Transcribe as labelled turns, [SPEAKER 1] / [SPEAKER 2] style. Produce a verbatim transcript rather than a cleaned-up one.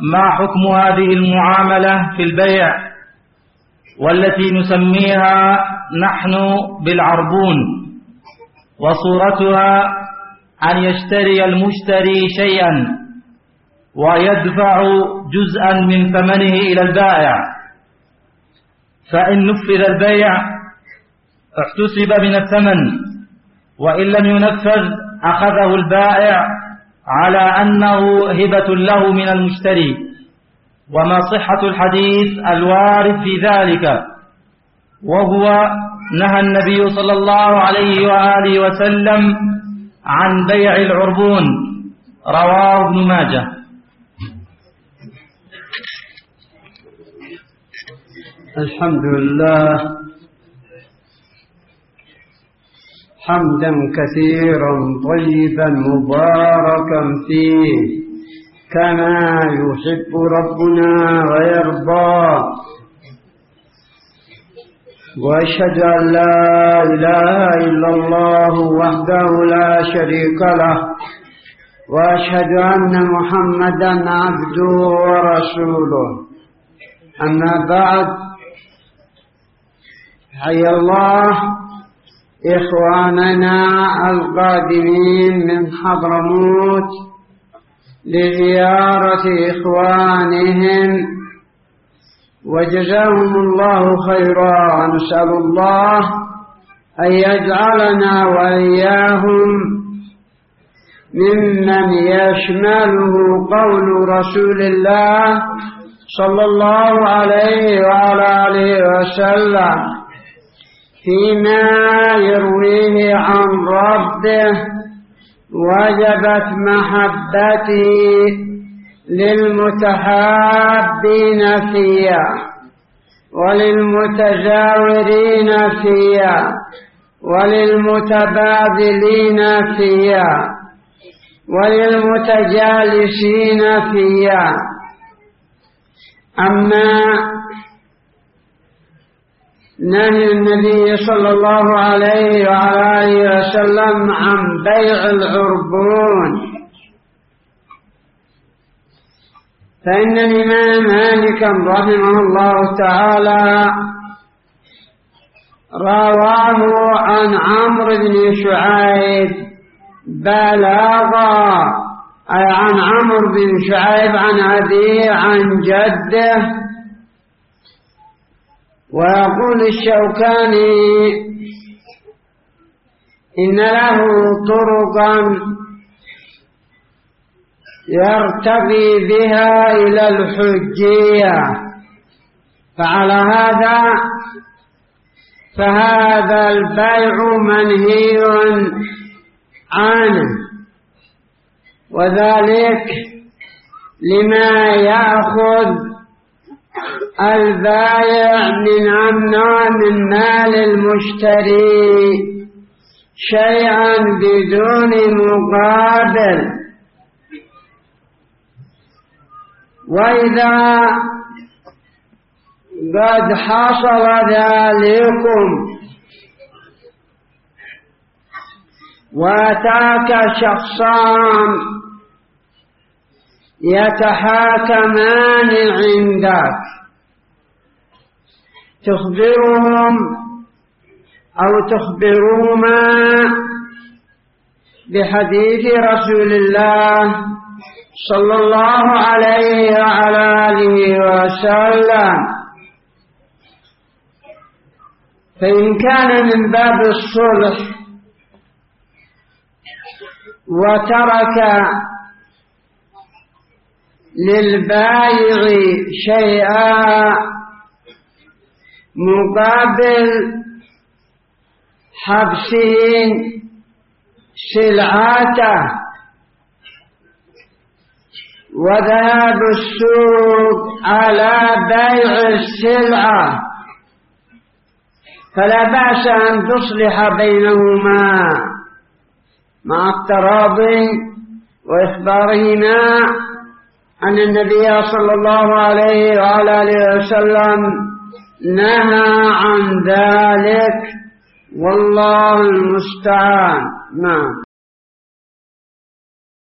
[SPEAKER 1] ما حكم هذه المعاملة في البيع والتي نسميها نحن بالعربون، وصورتها أن يشتري المشتري شيئا ويدفع جزءا من ثمنه إلى البائع، فإن نفذ البيع احتسب من الثمن، وإن لم ينفذ أخذه البائع على أنه هبة له من المشتري. وما صحة الحديث الوارد في ذلك؟ وهو نهى النبي صلى الله عليه وآله وسلم عن بيع العربون، رواه ابن ماجه.
[SPEAKER 2] الحمد لله حمدا كثيرا طيبا مباركا فيه كما يحب ربنا ويرضى، وأشهد أن لا إله إلا الله وحده لا شريك له، وأشهد أن محمدا عبده ورسوله. أما بعد، حيا الله إخواننا القادمين من حضرموت لزيارة إخوانهم، وجزاهم الله خيرا. نسأل الله أن يجعلنا وإياهم ممن يشمله قول رسول الله صلى الله عليه وعلى آله وسلم فيما يرويه عن ربه: وجبت محبتي للمتحابين فيها وللمتجاورين فيها وللمتبادلين فيها وللمتجالسين فيها. أما نهي النبي صلى الله عليه وعلى آله وسلم عن بيع العربون، فإن الإمام مالك رحمه الله تعالى رواه عن عمرو بن شعيب بلاغا، أي عن عمرو بن شعيب عن أبيه عن جده. ويقول الشوكاني إن له طرقا يرتقي بها إلى الحجية، فعلى هذا فهذا البيع منهي عنه، وذلك لما يأخذ البائع من أمنع من مال المشتري شيئا بدون مقابل. وإذا قد حصل ذلكم وأتاك شخصان يتحاكمان عندك، تخبرهم أو تخبرهما بحديث رسول الله صلى الله عليه وعلى آله وسلم، فإن كان من باب الصلح وترك للبائع شيئا مقابل حبسه سلعته وذهاب السوق على بيع السلعة، فلا بأس أن تصلح بينهما مع التراضي وإخبارهما أن النبي صلى الله عليه وعلى آله وسلم نهى عن ذلك، والله المستعان. نعم.